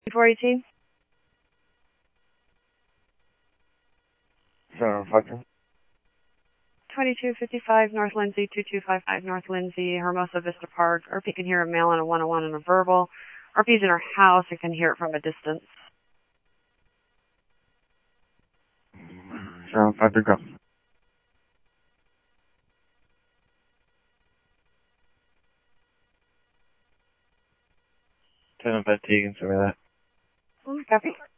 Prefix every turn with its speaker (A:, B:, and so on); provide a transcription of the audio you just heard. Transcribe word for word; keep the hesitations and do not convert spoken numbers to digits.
A: four eighteen.
B: Seven Factor.
A: twenty-two fifty-five North Lindsay, two two five five North Lindsay, Hermosa Vista Park. R P can hear a mail on a one oh one and a verbal. R P's in her house and can hear it from a distance.
B: Seven Factor, go. Seven Factor, you can survey that.
A: Copy.